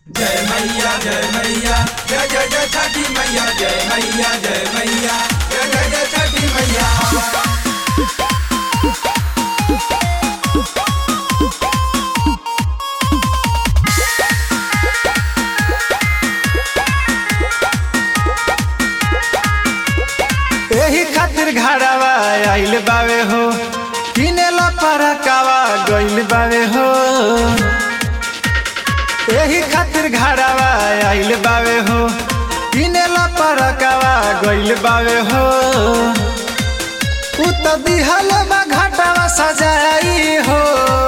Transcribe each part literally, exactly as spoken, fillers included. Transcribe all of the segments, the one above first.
जय मैया जय मैया जय जय जय छठी मैया जय मैया जय मैया जय जय जय छठी मैया। एही खातिर घड़ावा आइल बावे हो, किनेला परकावा गइल बावे हो। एही खातिर घड़ावा आइल बावे हो, किनेला परकावा गइल बावे हो। उ त दिहल बा घाटावा सजाई हो,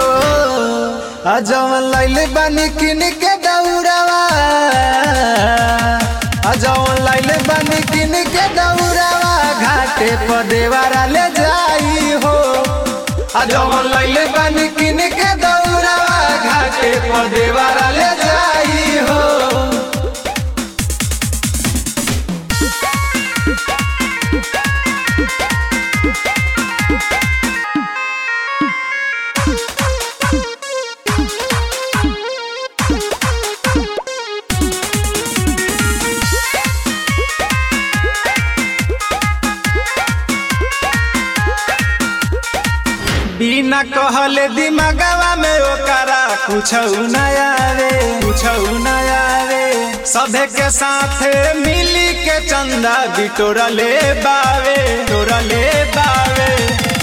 अजवन लैले बानी किन के दौड़ावा, अजवन लैले बानी किन के दौड़ावा। घाटे पर देवारा ले जाई हो, अजवन लैले बानी किन के दौड़ावा। घाटे पर देवारा ले जाई हो। बिना कहले दिमागवा में ओकरा कुछ न आवे, कुछ न आवे। सभे के साथे मिली के चंदा बिटोरा ले बावे, तोरा ले बावे।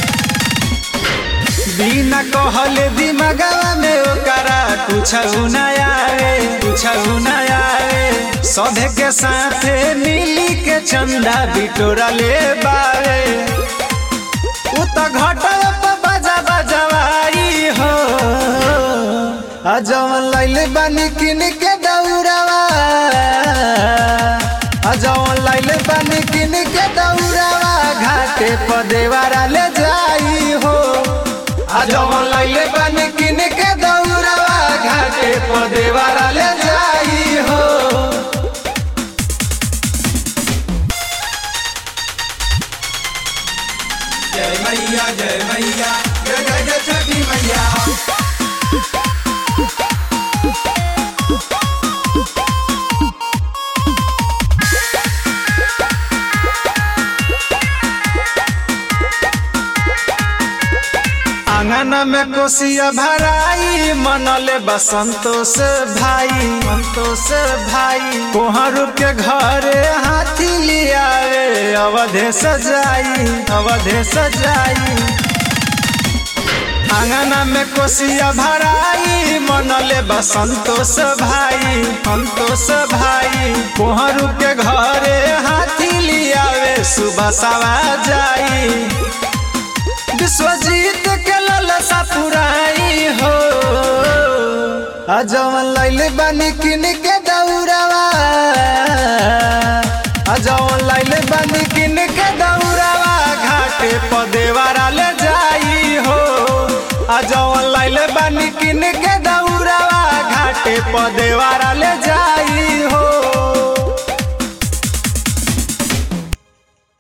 बिना कहले दिमागवा में ओकरा कुछ न आवे, कुछ न आवे। सभे के साथे मिली के चंदा बिटोरा ले बावे। उ त घटा बजवाई हो, अजवन लैले बानी किन के दौड़ावा, अजवन लैले बानी किन के दौड़ावा। घाटे पर देवारा ले जाई हो, अजवन लैले बानी किन के दौड़ावा। घाटे पर देवारा ले जाई हो। जय मैया जय मैया जय जय जय छठी मैया। आंगन में कोसिया भराई, मनले बसंतोष भाई, संतोष भाई। कोहरू के घरे हाथी लियावे, अवधे सजाई, अवधे सजाई। आंगन में कोसिया भराई, मनले बसंतोष भाई, संतोष भाई। कोहरू के घरे हाथी लियावे, सुबह सवा जाई। विश्वजीत के ललसा पुराई हो, अजवन लैले बानी किन के दौड़ावा, अजवन लैले बानी किन के दौड़ावा। घाटे पर देवारा ले जाई हो, अजवन लैले बानी किन के दौड़ावा। घाटे पर देवारा ले जाई हो।